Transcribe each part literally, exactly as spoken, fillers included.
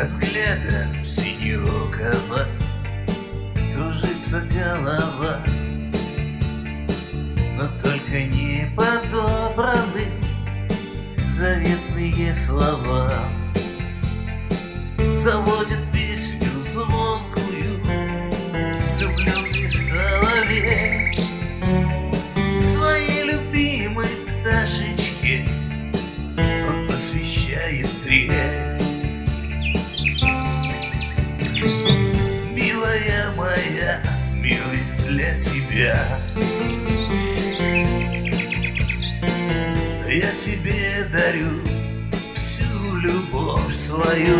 взглядом синеокого кружится голова, но только не подобраны заветные слова. Заводит песню звонкую влюбленный соловей своей любимой пташечке он посвящает трель. Милая моя, милость для тебя, я тебе дарю всю любовь свою.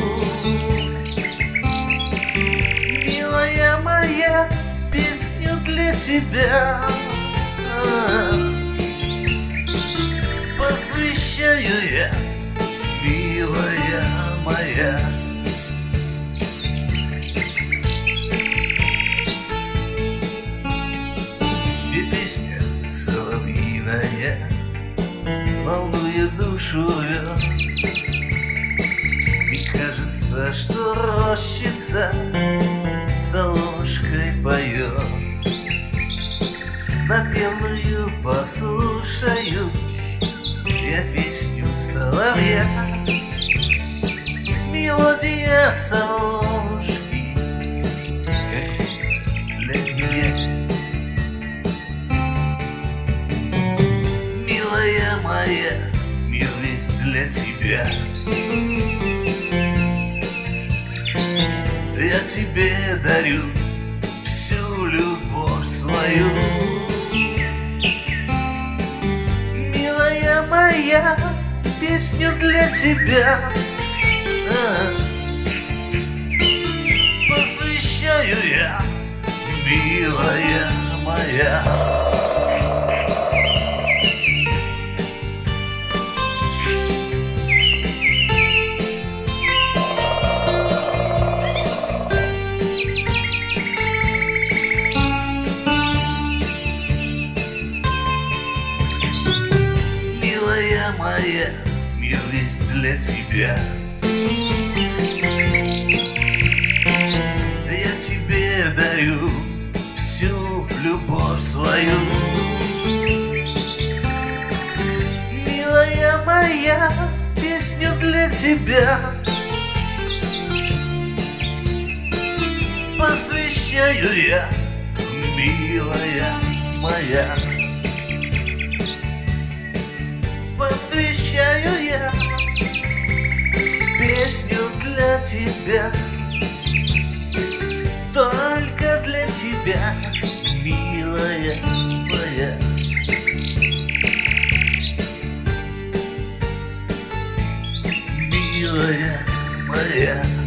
Милая моя, песню для тебя посвящаю я, милая моя. И песня соловьиная волнует душу вёт, и кажется, что рощица солнышкой поет. Напевную послушаю я песню соловья, мелодия солнышки, как для меня. Милая моя, мир весь для тебя, я тебе дарю всю любовь свою. Милая моя, песню для тебя посвящаю я, милая моя. Моя, мир весь для тебя, я тебе дарю всю любовь свою. Милая моя, песню для тебя посвящаю я, милая моя. Посвящаю я песню для тебя, только для тебя, милая моя. Милая моя.